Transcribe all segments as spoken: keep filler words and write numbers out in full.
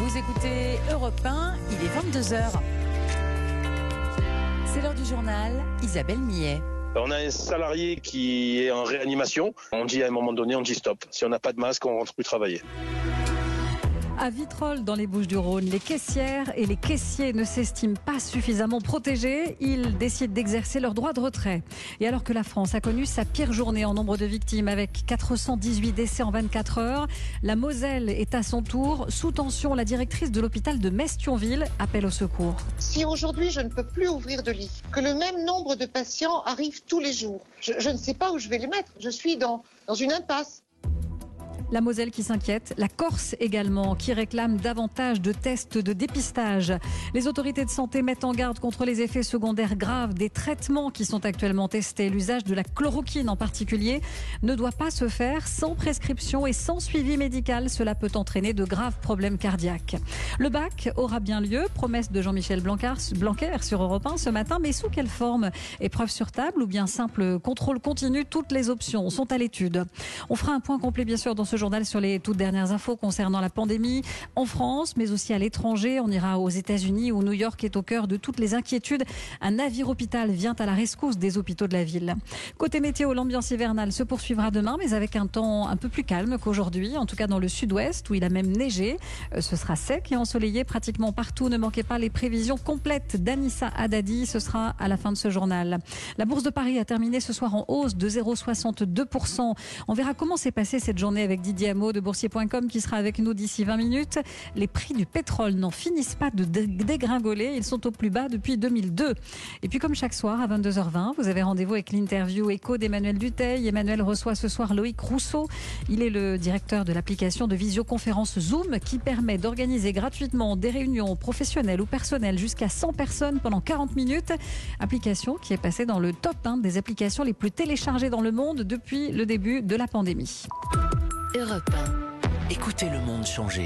Vous écoutez Europe un, il est vingt-deux heures. C'est l'heure du journal, Isabelle Millet. On a un salarié qui est en réanimation. On dit à un moment donné, on dit stop. Si on n'a pas de masque, on ne rentre plus travailler. À Vitrolles, dans les Bouches-du-Rhône, les caissières et les caissiers ne s'estiment pas suffisamment protégés. Ils décident d'exercer leur droit de retrait. Et alors que la France a connu sa pire journée en nombre de victimes avec quatre cent dix-huit décès en vingt-quatre heures, la Moselle est à son tour sous tension. La directrice de l'hôpital de Metz-Thionville appelle au secours. Si aujourd'hui je ne peux plus ouvrir de lit, que le même nombre de patients arrivent tous les jours, je, je ne sais pas où je vais les mettre. Je suis dans, dans une impasse. La Moselle qui s'inquiète, la Corse également qui réclame davantage de tests de dépistage. Les autorités de santé mettent en garde contre les effets secondaires graves des traitements qui sont actuellement testés. L'usage de la chloroquine en particulier ne doit pas se faire sans prescription et sans suivi médical. Cela peut entraîner de graves problèmes cardiaques. Le bac aura bien lieu, promesse de Jean-Michel Blanquer sur Europe un ce matin, mais sous quelle forme? Épreuve sur table ou bien simple contrôle continu? Toutes les options sont à l'étude. On fera un point complet bien sûr dans ce journal sur les toutes dernières infos concernant la pandémie en France, mais aussi à l'étranger. On ira aux États-Unis où New York est au cœur de toutes les inquiétudes. Un navire hôpital vient à la rescousse des hôpitaux de la ville. Côté météo, l'ambiance hivernale se poursuivra demain, mais avec un temps un peu plus calme qu'aujourd'hui, en tout cas dans le sud-ouest où il a même neigé. Ce sera sec et ensoleillé pratiquement partout. Ne manquez pas les prévisions complètes d'Anissa Haddadi. Ce sera à la fin de ce journal. La Bourse de Paris a terminé ce soir en hausse de zéro virgule soixante-deux pour cent. On verra comment s'est passée cette journée avec Didier Hameau de boursier point com qui sera avec nous d'ici vingt minutes. Les prix du pétrole n'en finissent pas de dégringoler. Ils sont au plus bas depuis deux mille deux. Et puis comme chaque soir à vingt-deux heures vingt, vous avez rendez-vous avec l'interview écho d'Emmanuel Dutheil. Emmanuel reçoit ce soir Loïc Rousseau. Il est le directeur de l'application de visioconférence Zoom qui permet d'organiser gratuitement des réunions professionnelles ou personnelles jusqu'à cent personnes pendant quarante minutes. Application qui est passée dans le top un des applications les plus téléchargées dans le monde depuis le début de la pandémie. Europe un. Écoutez le monde changer.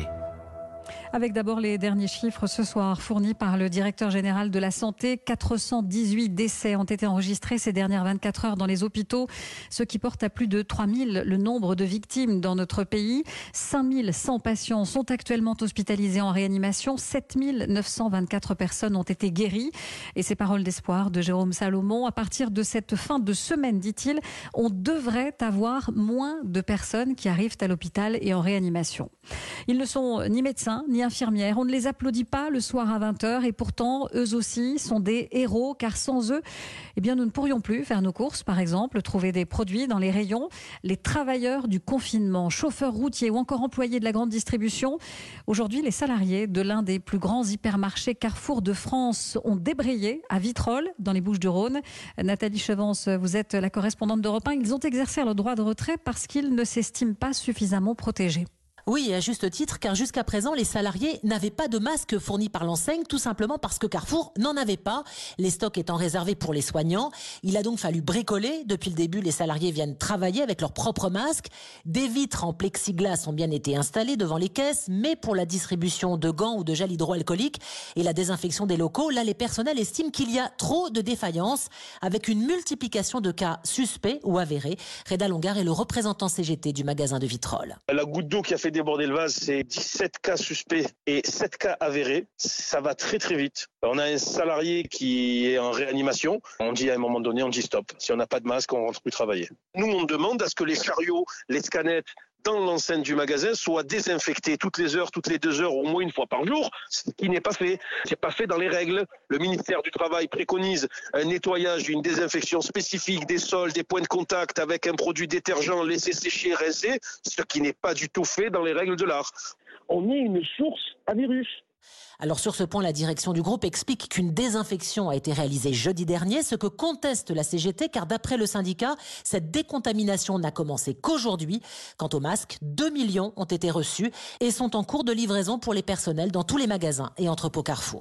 Avec d'abord les derniers chiffres ce soir fournis par le directeur général de la santé. quatre cent dix-huit décès ont été enregistrés ces dernières vingt-quatre heures dans les hôpitaux, ce qui porte à plus de trois mille le nombre de victimes dans notre pays. cinq mille cent patients sont actuellement hospitalisés en réanimation. sept mille neuf cent vingt-quatre personnes ont été guéries. Et ces paroles d'espoir de Jérôme Salomon, à partir de cette fin de semaine, dit-il, on devrait avoir moins de personnes qui arrivent à l'hôpital et en réanimation. Ils ne sont ni médecins, ni infirmières. On ne les applaudit pas le soir à vingt heures et pourtant, eux aussi sont des héros car sans eux, eh bien, nous ne pourrions plus faire nos courses, par exemple, trouver des produits dans les rayons. Les travailleurs du confinement, chauffeurs routiers ou encore employés de la grande distribution. Aujourd'hui, les salariés de l'un des plus grands hypermarchés Carrefour de France ont débrayé à Vitrolles, dans les Bouches-du-Rhône. Nathalie Chevance, vous êtes la correspondante d'Europe un. Ils ont exercé leur droit de retrait parce qu'ils ne s'estiment pas suffisamment protégés. Oui, à juste titre, car jusqu'à présent, les salariés n'avaient pas de masque fourni par l'enseigne, tout simplement parce que Carrefour n'en avait pas, les stocks étant réservés pour les soignants. Il a donc fallu bricoler. Depuis le début, les salariés viennent travailler avec leurs propres masques. Des vitres en plexiglas ont bien été installées devant les caisses, mais pour la distribution de gants ou de gel hydroalcoolique et la désinfection des locaux, là, les personnels estiment qu'il y a trop de défaillances, avec une multiplication de cas suspects ou avérés. Reda Longar est le représentant C G T du magasin de Vitrolles. La goutte d'eau qui a fait déborder le vase, c'est dix-sept cas suspects et sept cas avérés. Ça va très très vite. On a un salarié qui est en réanimation. On dit à un moment donné, on dit stop. Si on n'a pas de masque, on ne rentre plus travailler. Nous, on demande à ce que les chariots, les scanettes dans l'enceinte du magasin soient désinfectés toutes les heures, toutes les deux heures, au moins une fois par jour, ce qui n'est pas fait. C'est pas fait dans les règles. Le ministère du Travail préconise un nettoyage, une désinfection spécifique des sols, des points de contact avec un produit détergent laissé sécher, rincer, ce qui n'est pas du tout fait dans les règles de l'art. On est une source à virus. Alors sur ce point, la direction du groupe explique qu'une désinfection a été réalisée jeudi dernier, ce que conteste la C G T, car d'après le syndicat, cette décontamination n'a commencé qu'aujourd'hui. Quant aux masques, deux millions ont été reçus et sont en cours de livraison pour les personnels dans tous les magasins et entrepôts Carrefour.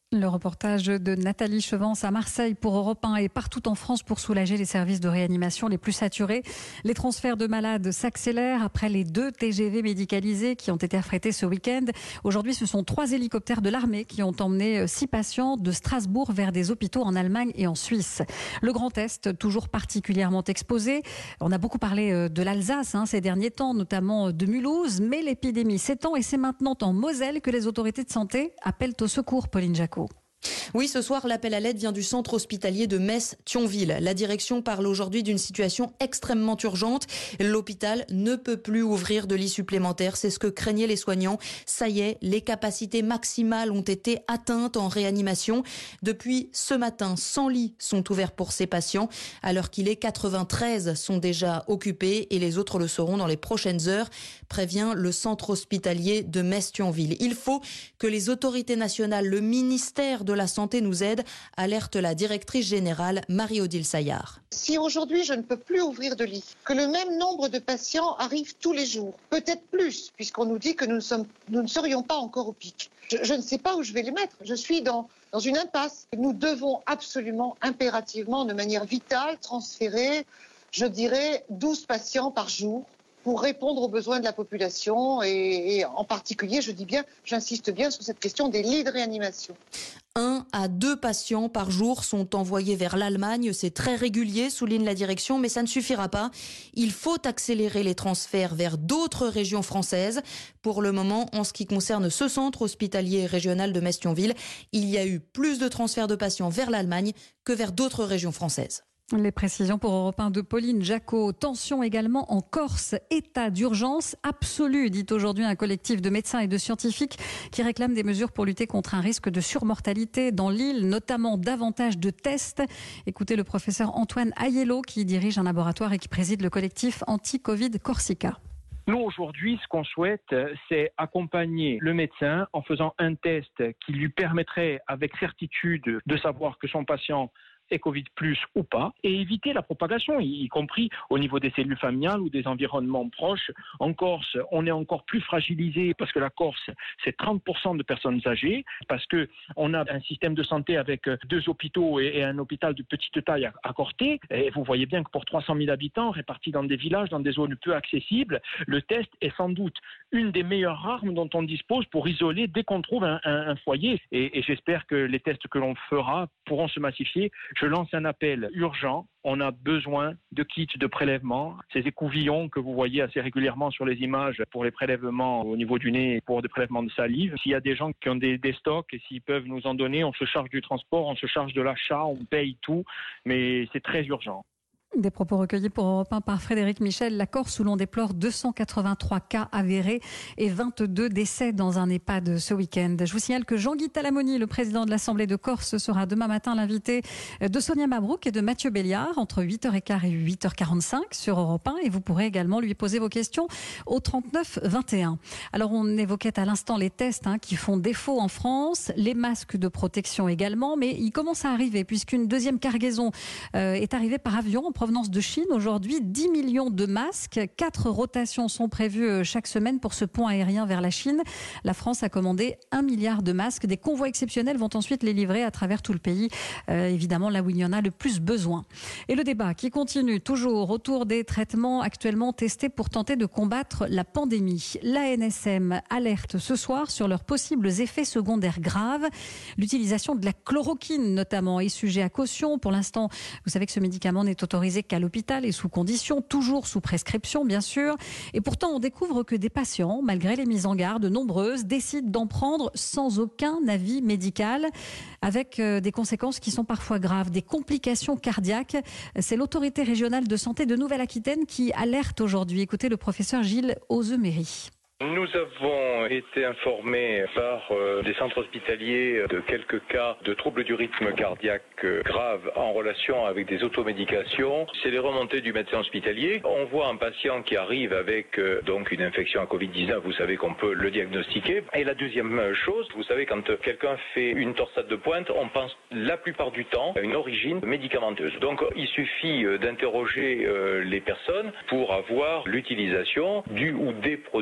Le reportage de Nathalie Chevance à Marseille pour Europe un et partout en France pour soulager les services de réanimation les plus saturés. Les transferts de malades s'accélèrent après les deux T G V médicalisés qui ont été affrétés ce week-end. Aujourd'hui, ce sont trois hélicoptères de l'armée qui ont emmené six patients de Strasbourg vers des hôpitaux en Allemagne et en Suisse. Le Grand Est, toujours particulièrement exposé. On a beaucoup parlé de l'Alsace hein, ces derniers temps, notamment de Mulhouse, mais l'épidémie s'étend et c'est maintenant en Moselle que les autorités de santé appellent au secours. Pauline Jacot. Oui, ce soir, l'appel à l'aide vient du centre hospitalier de Metz-Thionville. La direction parle aujourd'hui d'une situation extrêmement urgente. L'hôpital ne peut plus ouvrir de lits supplémentaires. C'est ce que craignaient les soignants. Ça y est, les capacités maximales ont été atteintes en réanimation. Depuis ce matin, cent lits sont ouverts pour ces patients. À l'heure qu'il est, quatre-vingt-treize sont déjà occupés et les autres le seront dans les prochaines heures, prévient le centre hospitalier de Metz-Thionville. Il faut que les autorités nationales, le ministère de la Santé nous aide, alerte la directrice générale Marie-Odile Saillard. Si aujourd'hui je ne peux plus ouvrir de lit, que le même nombre de patients arrivent tous les jours, peut-être plus, puisqu'on nous dit que nous ne, sommes, nous ne serions pas encore au pic. Je, je ne sais pas où je vais les mettre. Je suis dans, dans une impasse. Nous devons absolument, impérativement, de manière vitale, transférer, je dirais, douze patients par jour pour répondre aux besoins de la population et, et en particulier, je dis bien, j'insiste bien sur cette question des lits de réanimation. Un à deux patients par jour sont envoyés vers l'Allemagne. C'est très régulier, souligne la direction, mais ça ne suffira pas. Il faut accélérer les transferts vers d'autres régions françaises. Pour le moment, en ce qui concerne ce centre hospitalier régional de Metz-Thionville, il y a eu plus de transferts de patients vers l'Allemagne que vers d'autres régions françaises. Les précisions pour Europe un de Pauline Jacot. Tension également en Corse. État d'urgence absolu, dit aujourd'hui un collectif de médecins et de scientifiques qui réclament des mesures pour lutter contre un risque de surmortalité dans l'île, notamment davantage de tests. Écoutez le professeur Antoine Aiello qui dirige un laboratoire et qui préside le collectif Anti-Covid Corsica. Nous, aujourd'hui, ce qu'on souhaite, c'est accompagner le médecin en faisant un test qui lui permettrait avec certitude de savoir que son patient est Covid plus ou pas, et éviter la propagation, y compris au niveau des cellules familiales ou des environnements proches. En Corse, on est encore plus fragilisé parce que la Corse, c'est trente pour cent de personnes âgées, parce qu'on a un système de santé avec deux hôpitaux et un hôpital de petite taille à Corté. Et vous voyez bien que pour trois cent mille habitants, répartis dans des villages, dans des zones peu accessibles, le test est sans doute une des meilleures armes dont on dispose pour isoler dès qu'on trouve un, un, un foyer. Et, et j'espère que les tests que l'on fera pourront se massifier. Je lance un appel urgent. On a besoin de kits de prélèvement. Ces écouvillons que vous voyez assez régulièrement sur les images pour les prélèvements au niveau du nez, pour des prélèvements de salive. S'il y a des gens qui ont des, des stocks et s'ils peuvent nous en donner, on se charge du transport, on se charge de l'achat, on paye tout. Mais c'est très urgent. Des propos recueillis pour Europe un par Frédéric Michel. La Corse, où l'on déplore deux cent quatre-vingt-trois cas avérés et vingt-deux décès dans un EHPAD ce week-end. Je vous signale que Jean-Guy Talamoni, le président de l'Assemblée de Corse, sera demain matin l'invité de Sonia Mabrouk et de Mathieu Béliard entre huit heures quinze et huit heures quarante-cinq sur Europe un. Et vous pourrez également lui poser vos questions au trente-neuf vingt et un. Alors, on évoquait à l'instant les tests hein, qui font défaut en France, les masques de protection également, mais ils commencent à arriver puisqu'une deuxième cargaison euh, est arrivée par avion en provenance de Chine. Aujourd'hui, dix millions de masques. Quatre rotations sont prévues chaque semaine pour ce pont aérien vers la Chine. La France a commandé un milliard de masques. Des convois exceptionnels vont ensuite les livrer à travers tout le pays, euh, évidemment là où il y en a le plus besoin. Et le débat qui continue toujours autour des traitements actuellement testés pour tenter de combattre la pandémie. L'A N S M alerte ce soir sur leurs possibles effets secondaires graves. L'utilisation de la chloroquine notamment est sujet à caution. Pour l'instant, vous savez que ce médicament n'est autorisé qu'à l'hôpital et sous condition, toujours sous prescription bien sûr. Et pourtant, on découvre que des patients, malgré les mises en garde nombreuses, décident d'en prendre sans aucun avis médical, avec des conséquences qui sont parfois graves, des complications cardiaques. C'est l'autorité régionale de santé de Nouvelle-Aquitaine qui alerte aujourd'hui. Écoutez le professeur Gilles Ozeméry. Nous avons été informés par euh, des centres hospitaliers de quelques cas de troubles du rythme cardiaque euh, graves en relation avec des automédications. C'est les remontées du médecin hospitalier. On voit un patient qui arrive avec euh, donc une infection à covid dix-neuf, vous savez qu'on peut le diagnostiquer. Et la deuxième chose, vous savez, quand quelqu'un fait une torsade de pointe, on pense la plupart du temps à une origine médicamenteuse. Donc il suffit euh, d'interroger euh, les personnes pour avoir l'utilisation du ou des produits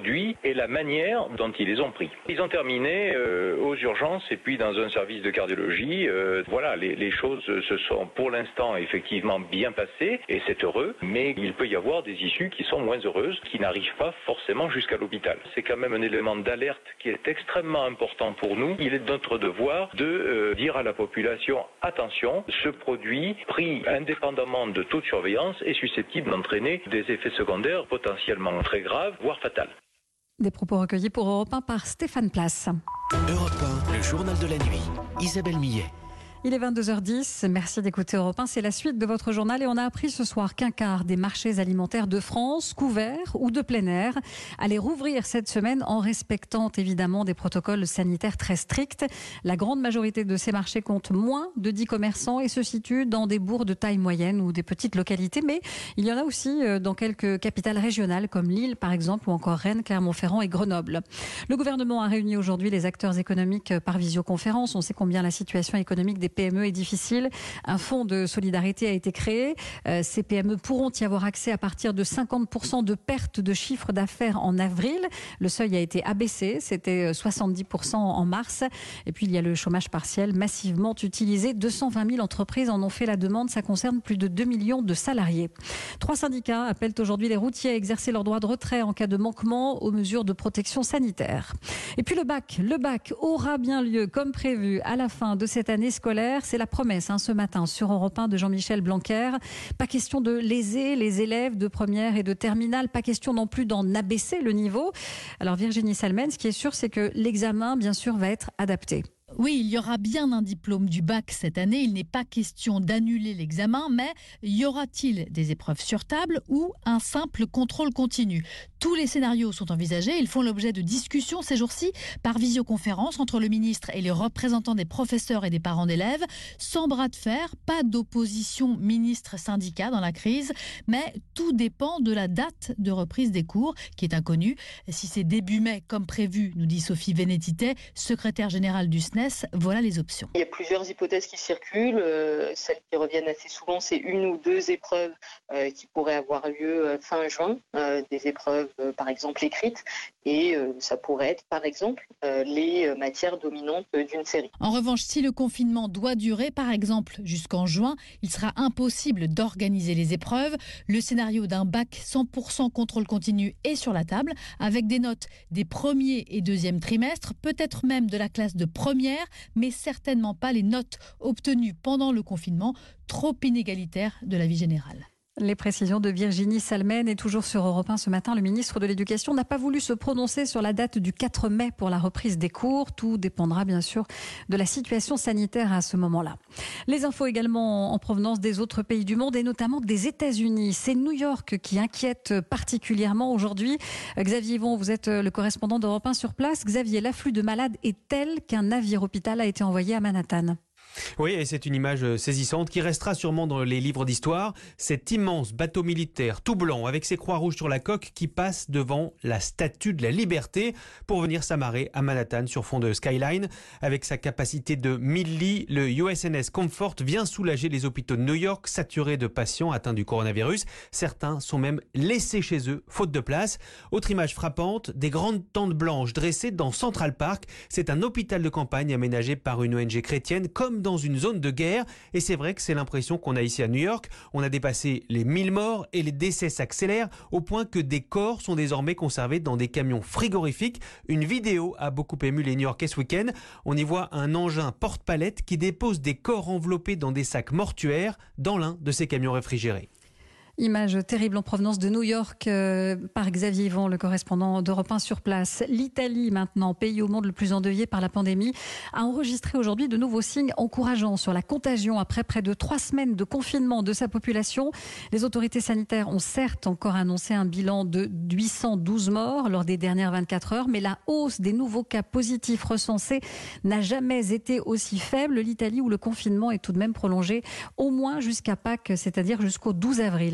et la manière dont ils les ont pris. Ils ont terminé euh, aux urgences et puis dans un service de cardiologie. Euh, voilà, les, les choses se sont pour l'instant effectivement bien passées et c'est heureux, mais il peut y avoir des issues qui sont moins heureuses, qui n'arrivent pas forcément jusqu'à l'hôpital. C'est quand même un élément d'alerte qui est extrêmement important pour nous. Il est de notre devoir de euh, dire à la population, attention, ce produit pris indépendamment de toute surveillance est susceptible d'entraîner des effets secondaires potentiellement très graves, voire fatals. Des propos recueillis pour Europe un par Stéphane Place. Europe un, le journal de la nuit. Isabelle Millet. Il est vingt-deux heures dix, merci d'écouter Europe un. C'est la suite de votre journal et on a appris ce soir qu'un quart des marchés alimentaires de France, couverts ou de plein air, allaient rouvrir cette semaine en respectant évidemment des protocoles sanitaires très stricts. La grande majorité de ces marchés compte moins de dix commerçants et se situe dans des bourgs de taille moyenne ou des petites localités. Mais il y en a aussi dans quelques capitales régionales comme Lille par exemple ou encore Rennes, Clermont-Ferrand et Grenoble. Le gouvernement a réuni aujourd'hui les acteurs économiques par visioconférence. On sait combien la situation économique des P M E est difficile. Un fonds de solidarité a été créé. Euh, ces P M E pourront y avoir accès à partir de cinquante pour cent de perte de chiffre d'affaires en avril. Le seuil a été abaissé. C'était soixante-dix pour cent en mars. Et puis, il y a le chômage partiel massivement utilisé. deux cent vingt mille entreprises en ont fait la demande. Ça concerne plus de deux millions de salariés. Trois syndicats appellent aujourd'hui les routiers à exercer leur droit de retrait en cas de manquement aux mesures de protection sanitaire. Et puis, le bac. Le bac aura bien lieu comme prévu à la fin de cette année scolaire. C'est la promesse hein, ce matin sur Europe un de Jean-Michel Blanquer. Pas question de léser les élèves de première et de terminale. Pas question non plus d'en abaisser le niveau. Alors Virginie Salmen, ce qui est sûr, c'est que l'examen, bien sûr, va être adapté. Oui, il y aura bien un diplôme du bac cette année. Il n'est pas question d'annuler l'examen, mais y aura-t-il des épreuves sur table ou un simple contrôle continu ? Tous les scénarios sont envisagés. Ils font l'objet de discussions ces jours-ci par visioconférence entre le ministre et les représentants des professeurs et des parents d'élèves. Sans bras de fer, pas d'opposition ministre-syndicat dans la crise, mais tout dépend de la date de reprise des cours qui est inconnue. Si c'est début mai comme prévu, nous dit Sophie Vénétité, secrétaire générale du S N E S, voilà les options. Il y a plusieurs hypothèses qui circulent. Euh, celles qui reviennent assez souvent, c'est une ou deux épreuves euh, qui pourraient avoir lieu euh, fin juin, euh, des épreuves euh, par exemple écrites, et euh, ça pourrait être par exemple euh, les euh, matières dominantes euh, d'une série. En revanche, si le confinement doit durer par exemple jusqu'en juin, il sera impossible d'organiser les épreuves. Le scénario d'un bac cent pour cent contrôle continu est sur la table, avec des notes des premiers et deuxième trimestres, peut-être même de la classe de première, mais certainement pas les notes obtenues pendant le confinement, trop inégalitaires de la vie générale. Les précisions de Virginie Salmen. Et toujours sur Europe un ce matin, le ministre de l'Éducation n'a pas voulu se prononcer sur la date du quatre mai pour la reprise des cours. Tout dépendra bien sûr de la situation sanitaire à ce moment-là. Les infos également en provenance des autres pays du monde et notamment des États-Unis. C'est New York qui inquiète particulièrement aujourd'hui. Xavier Yvon, vous êtes le correspondant d'Europe un sur place. Xavier, l'afflux de malades est tel qu'un navire hôpital a été envoyé à Manhattan. Oui, et c'est une image saisissante qui restera sûrement dans les livres d'histoire. Cet immense bateau militaire tout blanc avec ses croix rouges sur la coque qui passe devant la Statue de la Liberté pour venir s'amarrer à Manhattan sur fond de skyline. Avec sa capacité de mille lits, le U S N S Comfort vient soulager les hôpitaux de New York saturés de patients atteints du coronavirus. Certains sont même laissés chez eux, faute de place. Autre image frappante, des grandes tentes blanches dressées dans Central Park. C'est un hôpital de campagne aménagé par une O N G chrétienne comme dans une zone de guerre. Et c'est vrai que c'est l'impression qu'on a ici à New York. On a dépassé les mille morts et les décès s'accélèrent au point que des corps sont désormais conservés dans des camions frigorifiques. Une vidéo a beaucoup ému les New-Yorkais ce week-end. On y voit un engin porte-palette qui dépose des corps enveloppés dans des sacs mortuaires dans l'un de ces camions réfrigérés. Image terrible en provenance de New York euh, par Xavier Yvon, le correspondant d'Europe un sur place. L'Italie maintenant, pays au monde le plus endeuillé par la pandémie, a enregistré aujourd'hui de nouveaux signes encourageants sur la contagion après près de trois semaines de confinement de sa population. Les autorités sanitaires ont certes encore annoncé un bilan de huit cent douze morts lors des dernières vingt-quatre heures, mais la hausse des nouveaux cas positifs recensés n'a jamais été aussi faible. L'Italie où le confinement est tout de même prolongé au moins jusqu'à Pâques, c'est-à-dire jusqu'au douze avril.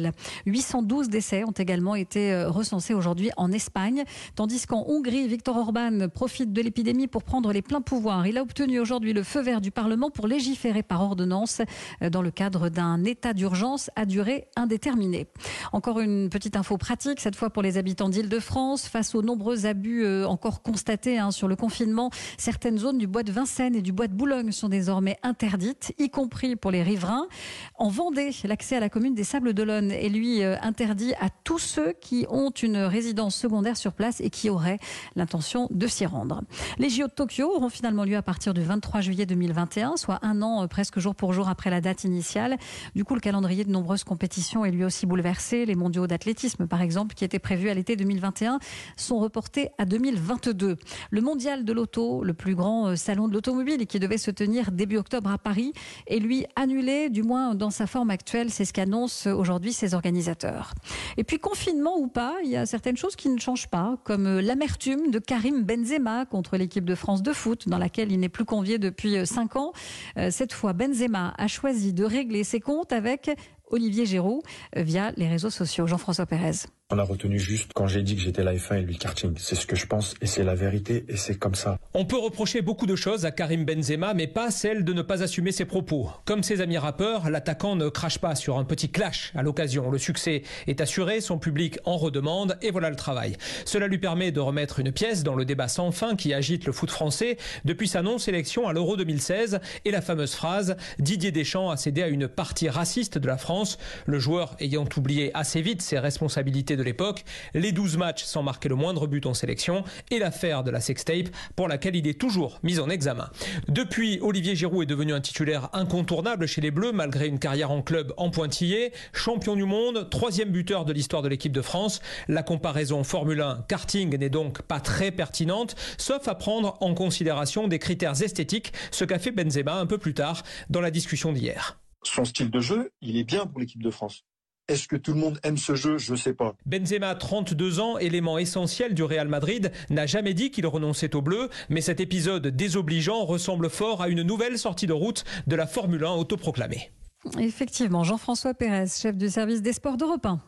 nouvelle. huit cent douze décès ont également été recensés aujourd'hui en Espagne, tandis qu'en Hongrie, Viktor Orban profite de l'épidémie pour prendre les pleins pouvoirs. Il a obtenu aujourd'hui le feu vert du Parlement pour légiférer par ordonnance dans le cadre d'un état d'urgence à durée indéterminée. Encore une petite info pratique, cette fois pour les habitants d'Île-de-France. Face aux nombreux abus euh, encore constatés hein, sur le confinement, certaines zones du bois de Vincennes et du bois de Boulogne sont désormais interdites, y compris pour les riverains. En Vendée, l'accès à la commune des Sables-d'Olonne est lui euh, interdit à tous ceux qui ont une résidence secondaire sur place et qui auraient l'intention de s'y rendre. Les J O de Tokyo auront finalement lieu à partir du vingt-trois juillet deux mille vingt et un, soit un an euh, presque jour pour jour après la date initiale. Du coup, le calendrier de nombreuses compétitions est lui aussi bouleversé. Les mondiaux d'athlétisme, par exemple, qui étaient prévus à l'été deux mille vingt et un, sont reportés à deux mille vingt-deux. Le mondial de l'auto, le plus grand salon de l'automobile qui devait se tenir début octobre à Paris, est lui annulé, du moins dans sa forme actuelle. C'est ce qu'annoncent aujourd'hui ses organisateurs. Et puis, confinement ou pas, il y a certaines choses qui ne changent pas, comme l'amertume de Karim Benzema contre l'équipe de France de foot, dans laquelle il n'est plus convié depuis cinq ans. Cette fois, Benzema a choisi de régler ses comptes avec Olivier Giroud via les réseaux sociaux. Jean-François Pérez. On a retenu juste quand j'ai dit que j'étais la F un et lui le karting. C'est ce que je pense et c'est la vérité et c'est comme ça. On peut reprocher beaucoup de choses à Karim Benzema, mais pas celle de ne pas assumer ses propos. Comme ses amis rappeurs, l'attaquant ne crache pas sur un petit clash à l'occasion. Le succès est assuré, son public en redemande et voilà le travail. Cela lui permet de remettre une pièce dans le débat sans fin qui agite le foot français depuis sa non-sélection à l'Euro deux mille seize et la fameuse phrase « Didier Deschamps a cédé à une partie raciste de la France ». Le joueur ayant oublié assez vite ses responsabilités de l'époque, les douze matchs sans marquer le moindre but en sélection et l'affaire de la sextape pour laquelle il est toujours mis en examen. Depuis, Olivier Giroud est devenu un titulaire incontournable chez les Bleus malgré une carrière en club en pointillé, champion du monde, troisième buteur de l'histoire de l'équipe de France. La comparaison Formule un karting n'est donc pas très pertinente, sauf à prendre en considération des critères esthétiques, ce qu'a fait Benzema un peu plus tard dans la discussion d'hier. Son style de jeu, il est bien pour l'équipe de France. Est-ce que tout le monde aime ce jeu? Je ne sais pas. Benzema, trente-deux ans, élément essentiel du Real Madrid, n'a jamais dit qu'il renonçait au bleu, mais cet épisode désobligeant ressemble fort à une nouvelle sortie de route de la Formule un autoproclamée. Effectivement, Jean-François Pérez, chef du service des sports d'Europe un.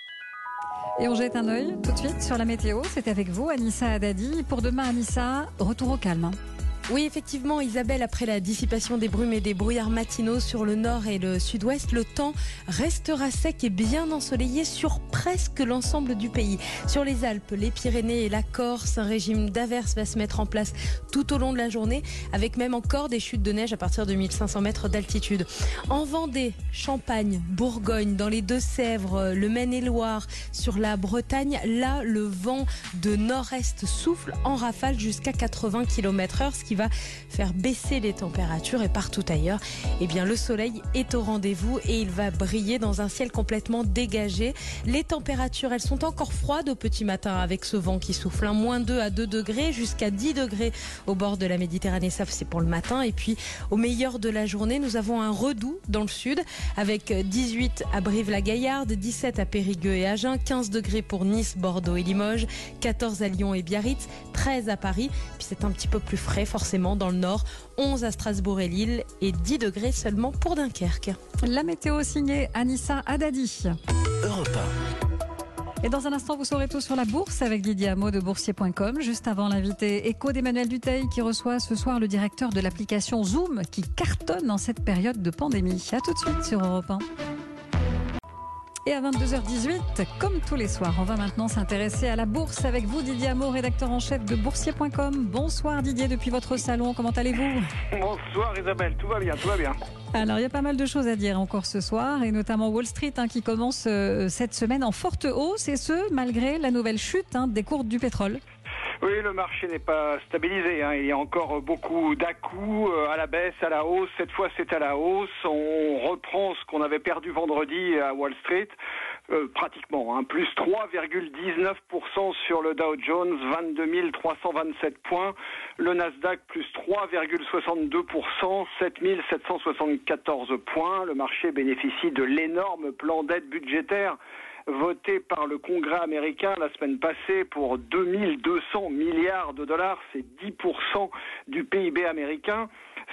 Et on jette un œil tout de suite sur la météo. C'est avec vous, Anissa Haddadi. Pour demain, Anissa, retour au calme. Oui, effectivement, Isabelle, après la dissipation des brumes et des brouillards matinaux sur le nord et le sud-ouest, le temps restera sec et bien ensoleillé sur presque l'ensemble du pays. Sur les Alpes, les Pyrénées et la Corse, un régime d'averses va se mettre en place tout au long de la journée, avec même encore des chutes de neige à partir de mille cinq cents mètres d'altitude. En Vendée, Champagne, Bourgogne, dans les Deux-Sèvres, le Maine-et-Loire, sur la Bretagne, là, le vent de nord-est souffle en rafale jusqu'à quatre-vingts kilomètres heure, ce qui va faire baisser les températures. Et partout ailleurs, eh bien, le soleil est au rendez-vous et il va briller dans un ciel complètement dégagé. Les températures, elles sont encore froides au petit matin avec ce vent qui souffle. moins deux à deux degrés, jusqu'à dix degrés au bord de la Méditerranée. Ça, c'est pour le matin. Et puis, au meilleur de la journée, nous avons un redout dans le sud avec dix-huit à Brive-la-Gaillarde, dix-sept à Périgueux et Agen, quinze degrés pour Nice, Bordeaux et Limoges, quatorze à Lyon et Biarritz, treize à Paris. Puis c'est un petit peu plus frais, forcément dans le nord, onze à Strasbourg et Lille et dix degrés seulement pour Dunkerque. La météo signée Anissa Haddadi. Europe un. Et dans un instant, vous saurez tout sur la bourse avec Didier Hameau de boursier point com. Juste avant, l'invité écho d'Emmanuel Dutheil qui reçoit ce soir le directeur de l'application Zoom qui cartonne en cette période de pandémie. A tout de suite sur Europe un. Et à vingt-deux heures dix-huit, comme tous les soirs, on va maintenant s'intéresser à la bourse avec vous, Didier Hameau, rédacteur en chef de boursier point com. Bonsoir Didier, depuis votre salon, comment allez-vous? Bonsoir Isabelle, tout va bien, tout va bien. Alors, il y a pas mal de choses à dire encore ce soir, et notamment Wall Street hein, qui commence euh, cette semaine en forte hausse, et ce, malgré la nouvelle chute hein, des cours du pétrole. Oui, le marché n'est pas stabilisé. Hein. Il y a encore beaucoup d'à-coups euh, à la baisse, à la hausse. Cette fois, c'est à la hausse. On reprend ce qu'on avait perdu vendredi à Wall Street, euh, pratiquement. Hein. Plus trois virgule dix-neuf pour cent sur le Dow Jones, vingt-deux mille trois cent vingt-sept points. Le Nasdaq, plus trois virgule soixante-deux pour cent, sept mille sept cent soixante-quatorze points. Le marché bénéficie de l'énorme plan d'aide budgétaire voté par le Congrès américain la semaine passée pour deux mille deux cents milliards de dollars, c'est dix pour cent du P I B américain.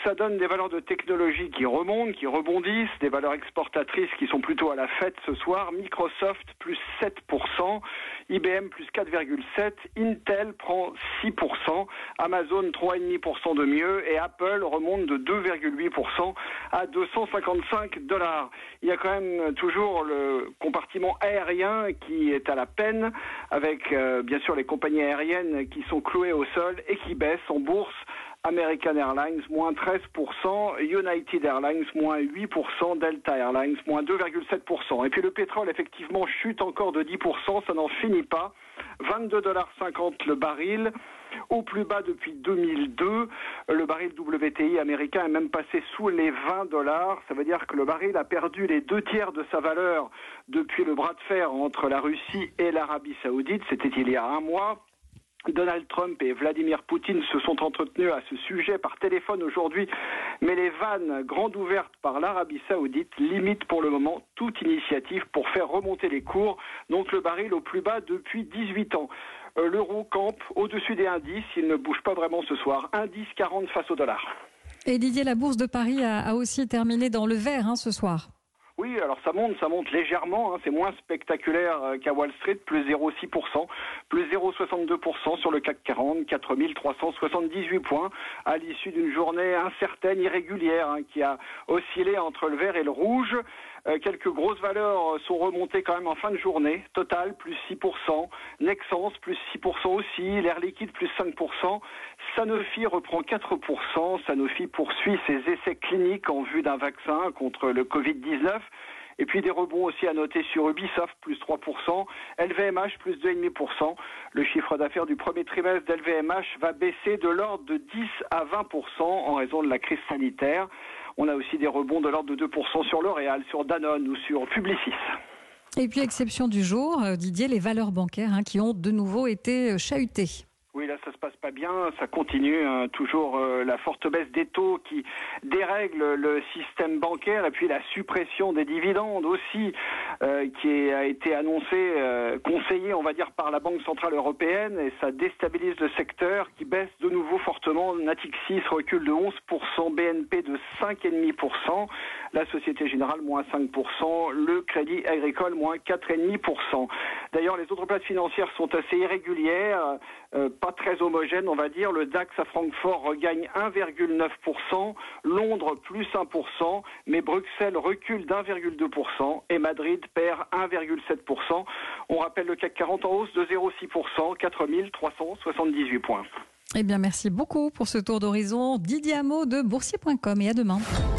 Ça donne des valeurs de technologie qui remontent, qui rebondissent, des valeurs exportatrices qui sont plutôt à la fête ce soir. Microsoft plus sept pour cent, I B M plus quatre virgule sept pour cent, Intel prend six pour cent, Amazon trois virgule cinq pour cent de mieux et Apple remonte de deux virgule huit pour cent à deux cent cinquante-cinq dollars. Il y a quand même toujours le compartiment aérien qui est à la peine avec euh, bien sûr les compagnies aériennes qui sont clouées au sol et qui baissent en bourse. American Airlines, moins treize pour cent, United Airlines, moins huit pour cent, Delta Airlines, moins deux virgule sept pour cent. Et puis le pétrole, effectivement, chute encore de dix pour cent, ça n'en finit pas. vingt-deux dollars cinquante le baril, au plus bas depuis deux mille deux. Le baril W T I américain est même passé sous les vingt dollars. Ça veut dire que le baril a perdu les deux tiers de sa valeur depuis le bras de fer entre la Russie et l'Arabie Saoudite. C'était il y a un mois. Donald Trump et Vladimir Poutine se sont entretenus à ce sujet par téléphone aujourd'hui, mais les vannes grandes ouvertes par l'Arabie Saoudite limitent pour le moment toute initiative pour faire remonter les cours, donc le baril au plus bas depuis dix-huit ans. Euh, l'euro campe au-dessus des indices, il ne bouge pas vraiment ce soir, un virgule dix quarante face au dollar. Et Didier, la bourse de Paris a, a aussi terminé dans le vert hein, ce soir. Oui, alors ça monte, ça monte légèrement, hein, c'est moins spectaculaire qu'à Wall Street, plus zéro virgule six pour cent, plus zéro virgule soixante-deux pour cent sur le C A C quarante, quatre mille trois cent soixante-dix-huit points, à l'issue d'une journée incertaine, irrégulière, hein, qui a oscillé entre le vert et le rouge. Euh, quelques grosses valeurs sont remontées quand même en fin de journée. Total, plus six pour cent. Nexans, plus six pour cent aussi. L'Air Liquide, plus cinq pour cent. Sanofi reprend quatre pour cent. Sanofi poursuit ses essais cliniques en vue d'un vaccin contre le covid dix-neuf. Et puis des rebonds aussi à noter sur Ubisoft, plus trois pour cent, L V M H, plus deux virgule cinq pour cent. Le chiffre d'affaires du premier trimestre d'L V M H va baisser de l'ordre de dix à vingt pour cent en raison de la crise sanitaire. On a aussi des rebonds de l'ordre de deux pour cent sur L'Oréal, sur Danone ou sur Publicis. Et puis, exception du jour, Didier, les valeurs bancaires hein, qui ont de nouveau été chahutées. Oui, là, ça se passe pas bien, ça continue, hein, toujours euh, la forte baisse des taux qui dérègle le système bancaire et puis la suppression des dividendes aussi, euh, qui a été annoncée, euh, conseillée, on va dire, par la Banque Centrale Européenne et ça déstabilise le secteur qui baisse de nouveau fortement. Natixis recule de onze pour cent, B N P de cinq virgule cinq pour cent, la Société Générale moins cinq pour cent, le Crédit Agricole moins quatre virgule cinq pour cent. D'ailleurs, les autres places financières sont assez irrégulières, euh, pas très homogène, on va dire. Le D A X à Francfort regagne un virgule neuf pour cent, Londres plus un pour cent, mais Bruxelles recule d'un virgule deux pour cent et Madrid perd un virgule sept pour cent. On rappelle le C A C quarante en hausse de zéro virgule six pour cent, quatre mille trois cent soixante-dix-huit points. Eh bien, merci beaucoup pour ce tour d'horizon. Didier Hameau de boursier point com et à demain.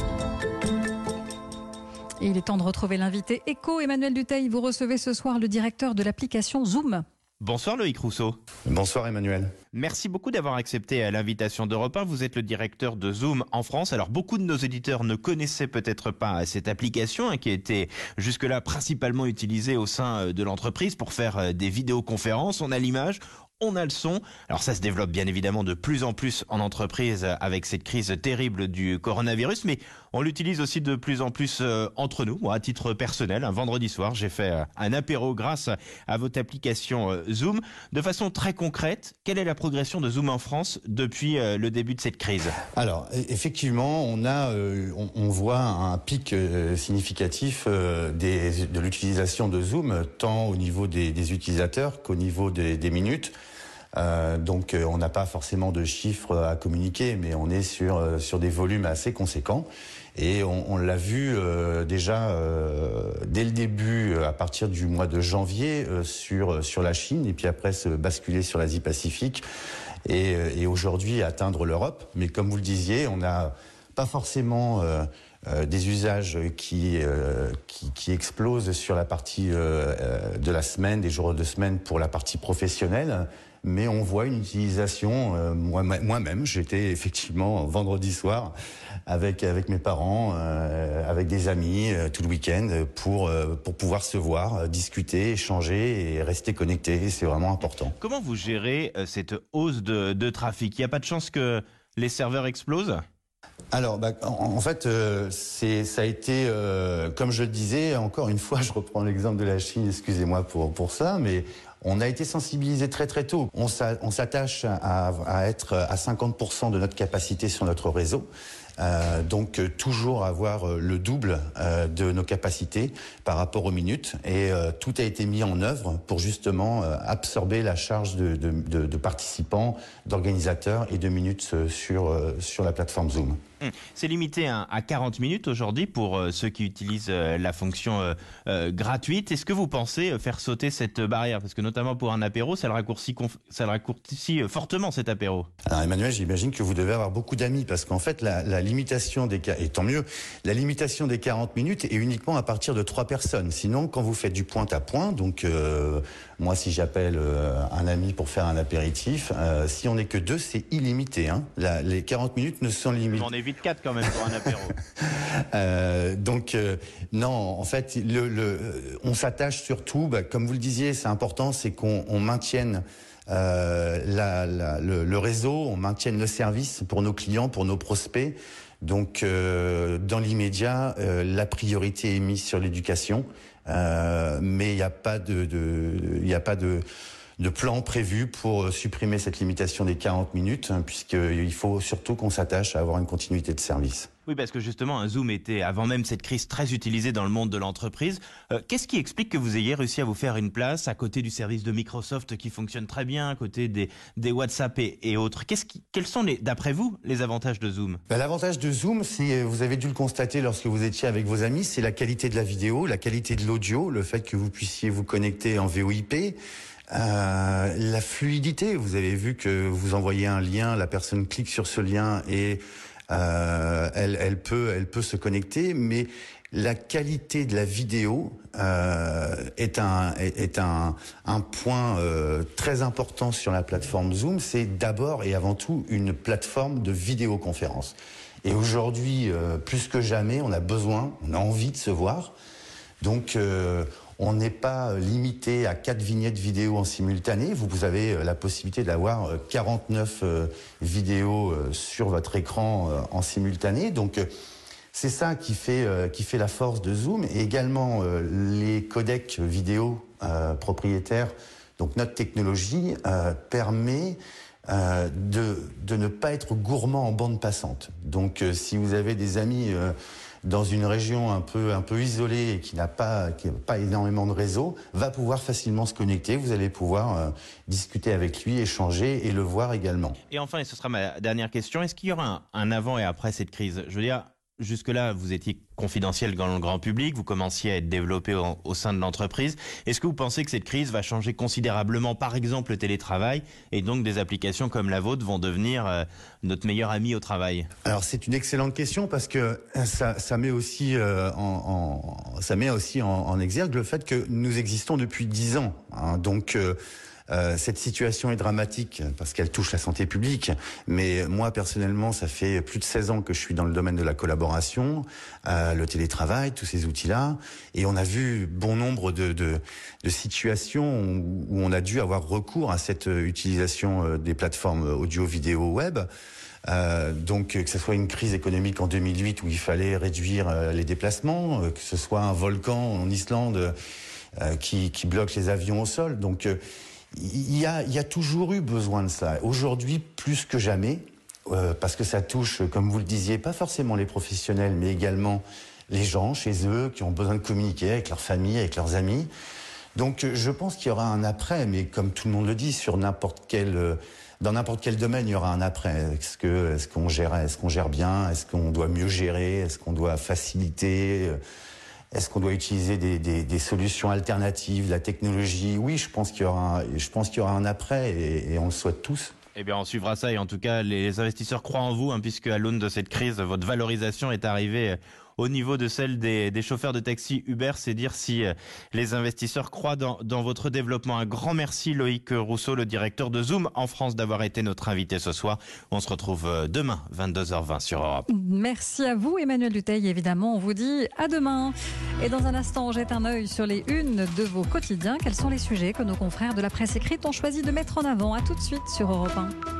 Et il est temps de retrouver l'invité éco. Emmanuel Dutheil, vous recevez ce soir le directeur de l'application Zoom. Bonsoir Loïc Rousseau. Bonsoir Emmanuel. Merci beaucoup d'avoir accepté l'invitation d'Europe un. Vous êtes le directeur de Zoom en France. Alors beaucoup de nos éditeurs ne connaissaient peut-être pas cette application hein, qui a été jusque-là principalement utilisée au sein de l'entreprise pour faire des vidéoconférences. On a l'image, on a le son. Alors ça se développe bien évidemment de plus en plus en entreprise avec cette crise terrible du coronavirus, mais on l'utilise aussi de plus en plus euh, entre nous. Moi, à titre personnel, un vendredi soir, j'ai fait euh, un apéro grâce à votre application euh, Zoom. De façon très concrète, quelle est la progression de Zoom en France depuis euh, le début de cette crise? Alors, effectivement, on a, euh, on, on voit un pic euh, significatif euh, des, de l'utilisation de Zoom, tant au niveau des, des utilisateurs qu'au niveau des, des minutes. Euh, donc euh, on n'a pas forcément de chiffres à communiquer, mais on est sur, euh, sur des volumes assez conséquents. Et on, on l'a vu euh, déjà euh, dès le début, à partir du mois de janvier, euh, sur, sur la Chine, et puis après se basculer sur l'Asie-Pacifique, et, et aujourd'hui atteindre l'Europe. Mais comme vous le disiez, on n'a pas forcément euh, euh, des usages qui, euh, qui, qui explosent sur la partie euh, de la semaine, des jours de semaine pour la partie professionnelle. Mais on voit une utilisation, euh, moi, moi-même, j'étais effectivement vendredi soir avec, avec mes parents, euh, avec des amis, euh, tout le week-end, pour, euh, pour pouvoir se voir, euh, discuter, échanger et rester connectés. C'est vraiment important. Comment vous gérez euh, cette hausse de, de trafic? Il n'y a pas de chance que les serveurs explosent? Alors, bah, en, en fait, euh, c'est, ça a été, euh, comme je le disais, encore une fois, je reprends l'exemple de la Chine, excusez-moi pour, pour ça, mais on a été sensibilisé très très tôt. On, s'a, on s'attache à, à être à cinquante pour cent de notre capacité sur notre réseau. Euh, donc euh, toujours avoir euh, le double euh, de nos capacités par rapport aux minutes et euh, tout a été mis en œuvre pour justement euh, absorber la charge de, de, de, de participants, d'organisateurs et de minutes euh, sur, euh, sur la plateforme Zoom. C'est limité à quarante minutes aujourd'hui pour ceux qui utilisent la fonction gratuite. Est-ce que vous pensez faire sauter cette barrière? Parce que notamment pour un apéro, ça le raccourcit, ça le raccourcit fortement cet apéro. Alors Emmanuel, j'imagine que vous devez avoir beaucoup d'amis parce qu'en fait la, la limitation des et tant mieux, la limitation des quarante minutes est uniquement à partir de trois personnes. Sinon, quand vous faites du point à point, donc euh, moi si j'appelle euh, un ami pour faire un apéritif, euh, si on n'est que deux, c'est illimité. Hein. La, les quarante minutes ne sont limitées. On évite quatre quand même pour un apéro. euh, donc euh, non, en fait, le, le, on s'attache surtout, bah, comme vous le disiez, c'est important, c'est qu'on on maintienne euh, la, la, le, le réseau, on maintienne le service pour nos clients, pour nos prospects. Donc euh, dans l'immédiat, euh, la priorité est mise sur l'éducation, euh, mais il n'y a pas de, de, il n'y a pas de de plan prévu pour supprimer cette limitation des quarante minutes, hein, puisqu'il faut surtout qu'on s'attache à avoir une continuité de service. Oui, parce que justement, un Zoom était, avant même cette crise, très utilisé dans le monde de l'entreprise. Euh, qu'est-ce qui explique que vous ayez réussi à vous faire une place à côté du service de Microsoft qui fonctionne très bien, à côté des, des WhatsApp et, et autres? Qu'est-ce qui, quels sont, les, d'après vous, les avantages de Zoom? Ben, l'avantage de Zoom, c'est, vous avez dû le constater lorsque vous étiez avec vos amis, c'est la qualité de la vidéo, la qualité de l'audio, le fait que vous puissiez vous connecter en V O I P. Euh, la fluidité, vous avez vu que vous envoyez un lien, la personne clique sur ce lien et euh, elle, elle peut, elle peut se connecter, mais la qualité de la vidéo euh, est un, est, est un, un point euh, très important sur la plateforme Zoom. C'est d'abord et avant tout une plateforme de vidéoconférence. Et aujourd'hui, euh, plus que jamais, on a besoin, on a envie de se voir. Donc, euh, on n'est pas limité à quatre vignettes vidéo en simultané. Vous, vous avez la possibilité d'avoir quarante-neuf euh, vidéos euh, sur votre écran euh, en simultané. Donc, euh, c'est ça qui fait, euh, qui fait la force de Zoom. Et également, euh, les codecs vidéo euh, propriétaires. Donc, notre technologie euh, permet euh, de, de ne pas être gourmand en bande passante. Donc, euh, si vous avez des amis euh, dans une région un peu, un peu isolée et qui n'a pas, qui n'a pas énormément de réseau, va pouvoir facilement se connecter. Vous allez pouvoir euh, discuter avec lui, échanger et le voir également. Et enfin, et ce sera ma dernière question, est-ce qu'il y aura un, un avant et après cette crise? Je veux dire, jusque-là, vous étiez confidentiel dans le grand public, vous commenciez à être développé au, au sein de l'entreprise. Est-ce que vous pensez que cette crise va changer considérablement, par exemple, le télétravail, et donc des applications comme la vôtre vont devenir euh, notre meilleur ami au travail? Alors c'est une excellente question parce que ça, ça met aussi euh, en, en, ça met aussi en, en exergue le fait que nous existons depuis dix ans. Hein, donc euh, Euh, cette situation est dramatique parce qu'elle touche la santé publique, mais moi personnellement ça fait plus de seize ans que je suis dans le domaine de la collaboration, euh, le télétravail, tous ces outils-là, et on a vu bon nombre de, de, de situations où, où on a dû avoir recours à cette utilisation des plateformes audio-vidéo web. Euh, donc que ce soit une crise économique en deux mille huit où il fallait réduire euh, les déplacements, euh, que ce soit un volcan en Islande euh, qui, qui bloque les avions au sol, donc euh, Il y, a, il y a toujours eu besoin de ça. Aujourd'hui, plus que jamais, euh, parce que ça touche, comme vous le disiez, pas forcément les professionnels, mais également les gens chez eux qui ont besoin de communiquer avec leur famille, avec leurs amis. Donc, je pense qu'il y aura un après, mais comme tout le monde le dit, sur n'importe quel, euh, dans n'importe quel domaine, il y aura un après. Est-ce que, est-ce qu'on gère, est-ce qu'on gère bien? Est-ce qu'on doit mieux gérer? Est-ce qu'on doit faciliter? Est-ce qu'on doit utiliser des, des, des solutions alternatives, la technologie? Oui, je pense qu'il y aura un, je pense qu'il y aura un après et, et on le souhaite tous. Eh bien, on suivra ça et en tout cas, les investisseurs croient en vous, hein, puisque à l'aune de cette crise, votre valorisation est arrivée au niveau de celle des, des chauffeurs de taxi Uber. C'est dire si euh, les investisseurs croient dans, dans votre développement. Un grand merci Loïc Rousseau, le directeur de Zoom en France, d'avoir été notre invité ce soir. On se retrouve demain, vingt-deux heures vingt sur Europe. Merci à vous Emmanuel Dutheil. Évidemment, on vous dit à demain. Et dans un instant, on jette un œil sur les unes de vos quotidiens. Quels sont les sujets que nos confrères de la presse écrite ont choisi de mettre en avant? À tout de suite sur Europe un.